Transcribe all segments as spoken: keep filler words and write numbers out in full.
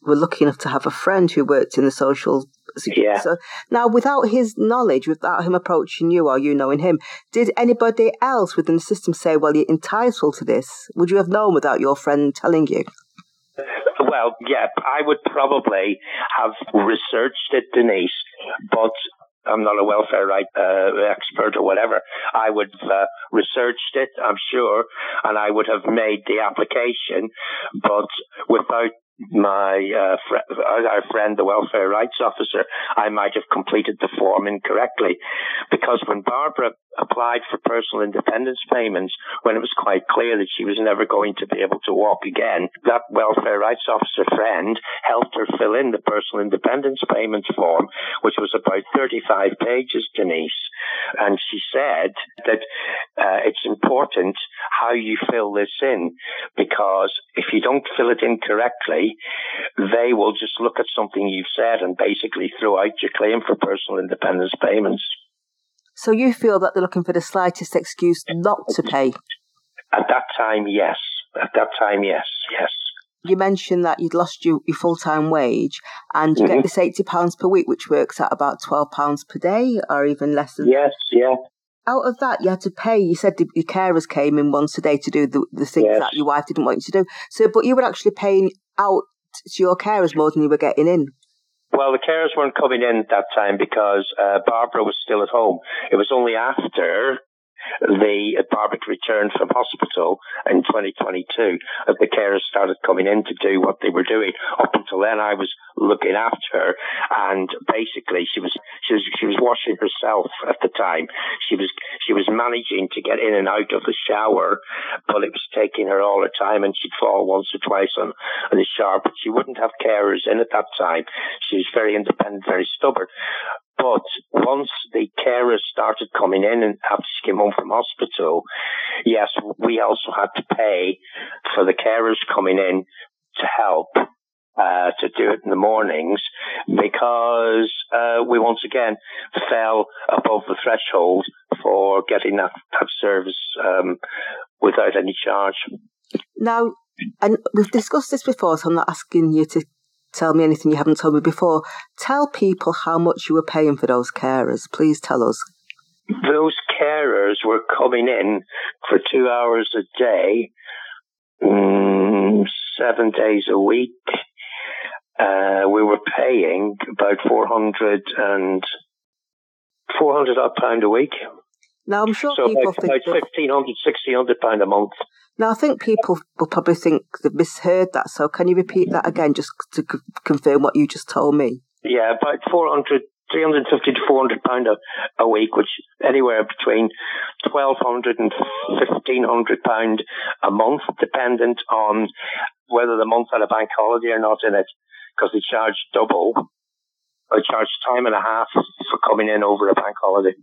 were lucky enough to have a friend who worked in the social security. Yeah. So now, without his knowledge, without him approaching you or you knowing him, did anybody else within the system say, well, you're entitled to this? Would you have known without your friend telling you? Well, yeah, I would probably have researched it, Denise, but I'm not a welfare right uh, expert or whatever. I would have uh, researched it, I'm sure, and I would have made the application, but without my uh, fr- our friend, the welfare rights officer, I might have completed the form incorrectly. Because when Barbara applied for personal independence payments, when it was quite clear that she was never going to be able to walk again, that welfare rights officer friend helped her fill in the personal independence payments form, which was about thirty-five pages, Denise. And she said that uh, it's important how you fill this in, because if you don't fill it in correctly, they will just look at something you've said and basically throw out your claim for personal independence payments. So you feel that they're looking for the slightest excuse not to pay? At that time, yes. At that time, yes, yes. You mentioned that you'd lost your, your full-time wage and you mm-hmm. get this eighty pounds per week, which works at about twelve pounds per day or even less than yes, that. Yes, yeah. Out of that, you had to pay. You said the, your carers came in once a day to do the, the things yes. that your wife didn't want you to do. So, but you were actually paying out to your carers more than you were getting in. Well, the carers weren't coming in at that time because uh, Barbara was still at home. It was only after the uh, Barbara returned from hospital in twenty twenty-two that the carers started coming in to do what they were doing. Up until then, I was looking after her, and basically she was she was she was washing herself at the time. She was she was managing to get in and out of the shower, but it was taking her all the time, and she'd fall once or twice on, on the shower. But she wouldn't have carers in at that time. She was very independent, very stubborn. But once the carers started coming in and after she came home from hospital, yes, we also had to pay for the carers coming in to help uh, to do it in the mornings, because uh, we once again fell above the threshold for getting that, that service um, without any charge. Now, and we've discussed this before, so I'm not asking you to tell me anything you haven't told me before. Tell people how much you were paying for those carers. Please tell us. Those carers were coming in for two hours a day, mm, seven days a week. Uh, we were paying about four hundred and four hundred odd pound a week. Now I'm sure so people about, think about fifteen hundred, sixteen hundred pound a month. Now, I think people will probably think they've misheard that, so can you repeat that again just to c- confirm what you just told me? Yeah, about four hundred, three hundred fifty to four hundred pounds a, a week, which anywhere between twelve hundred and fifteen hundred pounds a month, dependent on whether the month had a bank holiday or not in it, because they charge double. They charge time and a half for coming in over a bank holiday.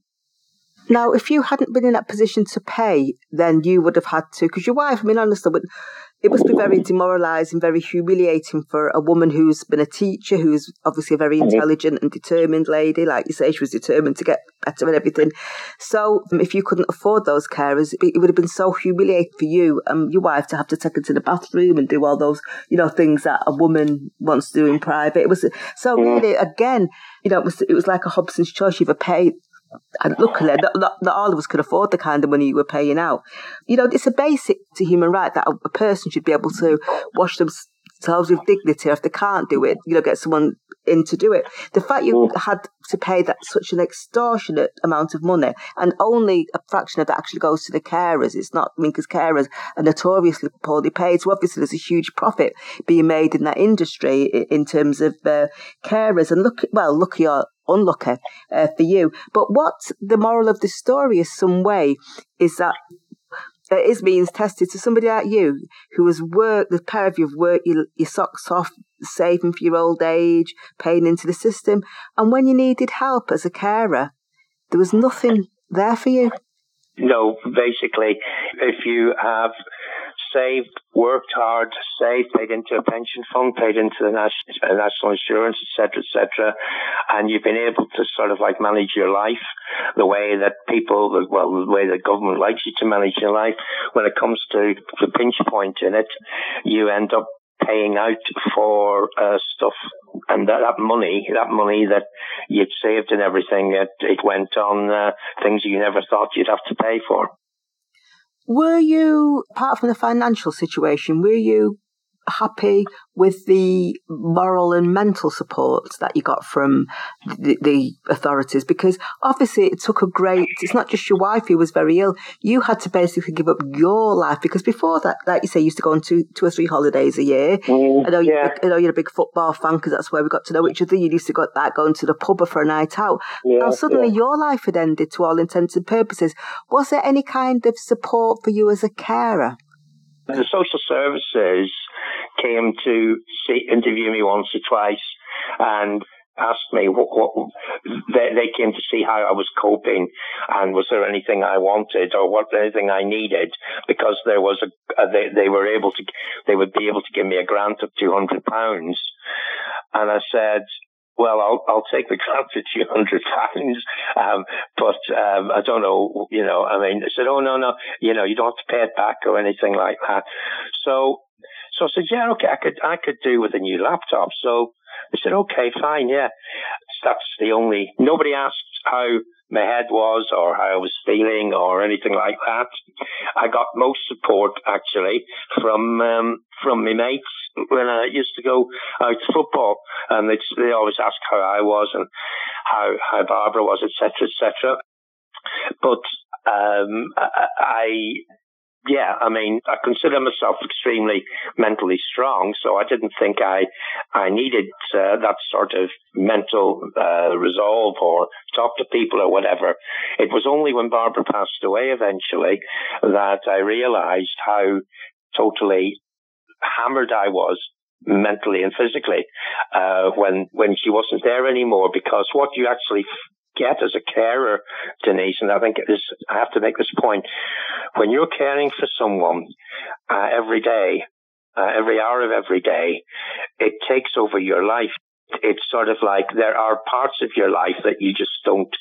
Now, if you hadn't been in that position to pay, then you would have had to, because your wife, I mean, honestly, it must be very demoralising, very humiliating for a woman who's been a teacher, who's obviously a very intelligent and determined lady. Like you say, she was determined to get better and everything. So if you couldn't afford those carers, it would have been so humiliating for you and your wife to have to take her to the bathroom and do all those, you know, things that a woman wants to do in private. It was so really, again, you know, it was, it was like a Hobson's choice. You either pay. And luckily, not, not, not all of us could afford the kind of money you were paying out. You know, it's a basic to human right that a, a person should be able to wash themselves with dignity. If they can't do it, you know, get someone in to do it. The fact you had to pay that such an extortionate amount of money, and only a fraction of that actually goes to the carers. It's not, I mean, because carers are notoriously poorly paid. So obviously there's a huge profit being made in that industry in, in terms of uh, carers. And look, well, lucky or unlucky uh, for you. But what the moral of the story is some way is that it is means tested. So somebody like you who has worked, the pair of you have worked your, your socks off, saving for your old age, paying into the system. And when you needed help as a carer, there was nothing there for you. No, basically, if you have saved, worked hard, saved, paid into a pension fund, paid into the national, national insurance, et cetera, et cetera, and you've been able to sort of like manage your life the way that people, well, the way the government likes you to manage your life, when it comes to the pinch point in it, you end up paying out for uh, stuff, and that, that money, that money that you'd saved and everything, it, it went on uh, things you never thought you'd have to pay for. Were you, apart from the financial situation, were you happy with the moral and mental support that you got from the, the authorities? Because obviously it took a great, it's not just your wife who was very ill, you had to basically give up your life, because before that, like you say, you used to go on two, two or three holidays a year. Mm, I know, yeah. you, I know you're a big football fan, because that's where we got to know each other. You used to go like going to the pub for a night out. Yeah, now suddenly yeah. your life had ended to all intents and purposes. Was there any kind of support for you as a carer? The social services came to see, interview me once or twice and asked me what, what they, they came to see how I was coping, and was there anything I wanted or what anything I needed, because there was a, a they, they were able to, they would be able to give me a grant of two hundred pounds. And I said, well, I'll I'll take the grant for two hundred pounds, um, but um, I don't know, you know. I mean, I said, oh no, no, you know, you don't have to pay it back or anything like that. So, so I said, yeah, okay, I could I could do with a new laptop. So I said, okay, fine, yeah. That's the only. Nobody asked how my head was or how I was feeling or anything like that. I got most support actually from um, from my mates when I used to go out to football, and they they always ask how I was and how how Barbara was, et cetera, et cetera. But um, I. I Yeah, I mean, I consider myself extremely mentally strong, so I didn't think I I needed uh, that sort of mental uh, resolve or talk to people or whatever. It was only when Barbara passed away eventually that I realized how totally hammered I was mentally and physically uh, when when she wasn't there anymore, because what you actually get as a carer, Denise, and I think it is, I have to make this point, when you're caring for someone uh, every day, uh, every hour of every day, it takes over your life. It's sort of like there are parts of your life that you just don't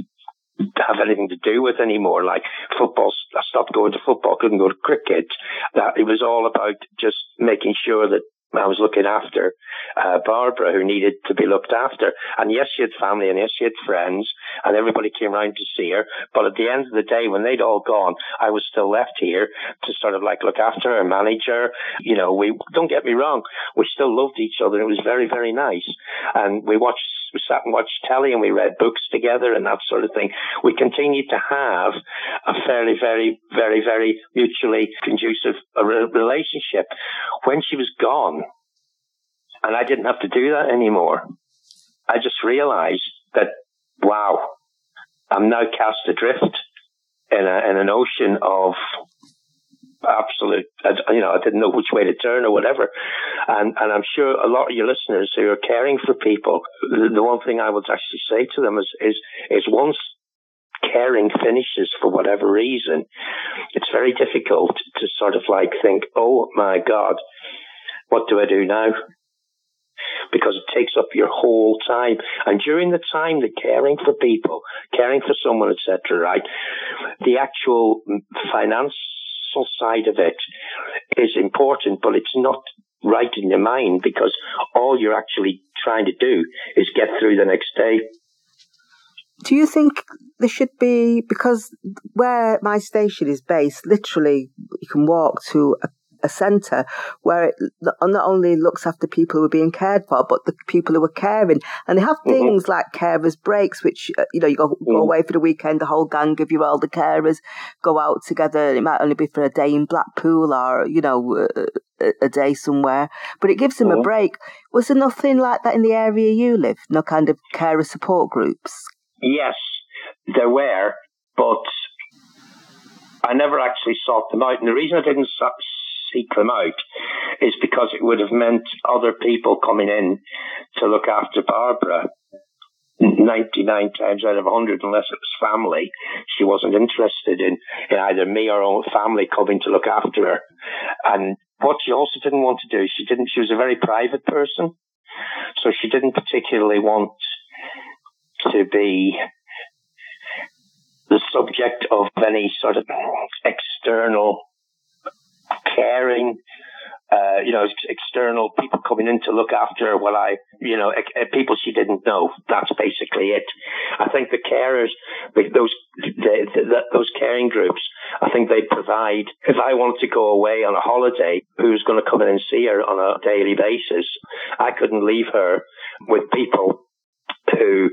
have anything to do with anymore, like football. I stopped going to football, couldn't go to cricket. That it was all about just making sure that I was looking after uh, Barbara, who needed to be looked after. And yes, she had family, and yes, she had friends, and everybody came round to see her. But at the end of the day, when they'd all gone, I was still left here to sort of like look after her, manage her. You know, we don't get me wrong, we still loved each other. It was very, very nice. And we watched, we sat and watched telly, and we read books together and that sort of thing. We continued to have a fairly, very, very, very mutually conducive relationship. When she was gone, and I didn't have to do that anymore, I just realized that, wow, I'm now cast adrift in, a, in an ocean of absolute, you know, I didn't know which way to turn or whatever. And, and I'm sure a lot of your listeners who are caring for people, the, the one thing I would actually say to them is, is, is once caring finishes for whatever reason, it's very difficult to sort of like think, oh my God, what do I do now? Because it takes up your whole time. And during the time that caring for people, caring for someone, et cetera, right, the actual financial side of it is important, but it's not right in your mind, because all you're actually trying to do is get through the next day. Do you think there should be, because where my station is based, literally you can walk to a a centre where it not only looks after people who are being cared for, but the people who are caring. And they have things mm-hmm. like carers breaks, which, you know, you go, mm-hmm. go away for the weekend, the whole gang of your older carers go out together. It might only be for a day in Blackpool or, you know, a, a day somewhere, but it gives them mm-hmm. a break. Was there nothing like that in the area you live? No kind of carer support groups? Yes, there were, but I never actually sought them out. And the reason I didn't seek them out is because it would have meant other people coming in to look after Barbara. ninety-nine times out of one hundred, unless it was family, she wasn't interested in, in either me or her own family coming to look after her. And what she also didn't want to do, she didn't. She was a very private person, so she didn't particularly want to be the subject of any sort of external caring Uh, you know, ex- external people coming in to look after her while I, you know, e- people she didn't know. That's basically it. I think the carers, those the, the, those caring groups, I think they provide. If I wanted to go away on a holiday, who's going to come in and see her on a daily basis? I couldn't leave her with people who,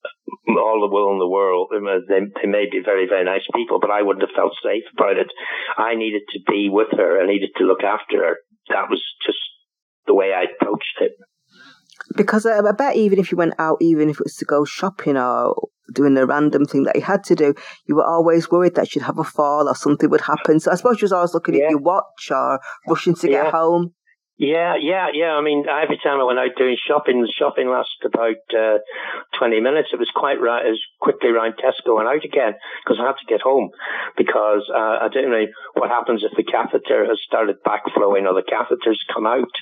all the will in the world, they, they may be very, very nice people, but I wouldn't have felt safe about it. I needed to be with her. I needed to look after her. That was just the way I approached it. Because I bet even if you went out, even if it was to go shopping or doing a random thing that you had to do, you were always worried that you'd have a fall or something would happen. So I suppose you was always looking yeah. at your watch or rushing to yeah. get home. Yeah, yeah, yeah. I mean, every time I went out doing shopping, the shopping lasted about uh, twenty minutes. It was quite right. It was quickly around Tesco and out again because I had to get home because uh, I didn't know what happens if the catheter has started backflowing or the catheter's come out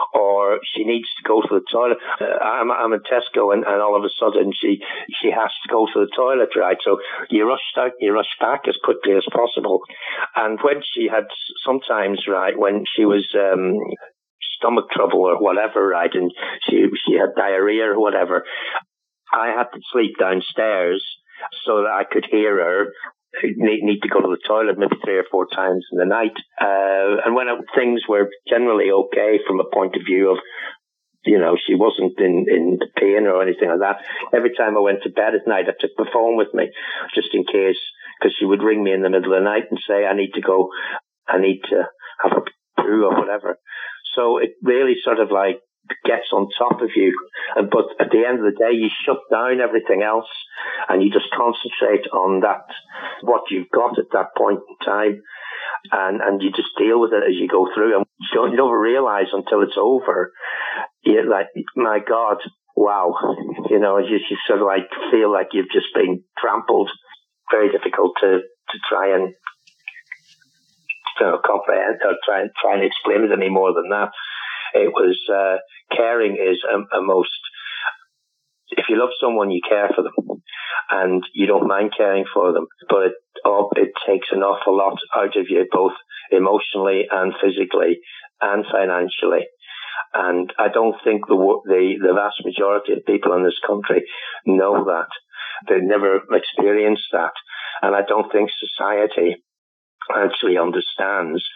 or she needs to go to the toilet. Uh, I'm, I'm in Tesco and, and all of a sudden she, she has to go to the toilet, right? So you rush out, you rush back as quickly as possible. And when she had sometimes, right, when she was... Um, stomach trouble or whatever, right, and she she had diarrhea or whatever, I had to sleep downstairs so that I could hear her need, need to go to the toilet maybe three or four times in the night. Uh, and when it, things were generally okay from a point of view of, you know, she wasn't in, in pain or anything like that, every time I went to bed at night, I took the phone with me just in case, because she would ring me in the middle of the night and say, I need to go, I need to have a poo or whatever. So it really sort of like gets on top of you. But at the end of the day, you shut down everything else and you just concentrate on that, what you've got at that point in time. And, and you just deal with it as you go through. And you don't, you don't realize until it's over. You're like, my God, wow. You know, you, you sort of like feel like you've just been trampled. Very difficult to, to try and you know, comprehend or try and try and explain it any more than that. It was uh, caring is a, a most. If you love someone, you care for them, and you don't mind caring for them. But it oh, it takes an awful lot out of you, both emotionally and physically and financially. And I don't think the the the vast majority of people in this country know that. They've never experienced that, and I don't think society actually understands